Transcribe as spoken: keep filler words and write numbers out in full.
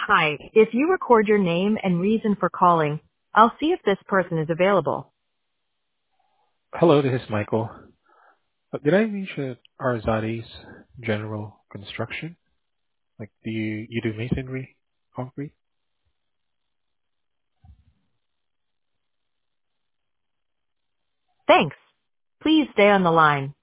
Hi, if you record your name and reason for calling, I'll see if this person is available. Hello, this is Michael. Uh, Did I reach uh, Arzadi's General Construction? Like, do you, you do masonry, concrete? Thanks. Please stay on the line.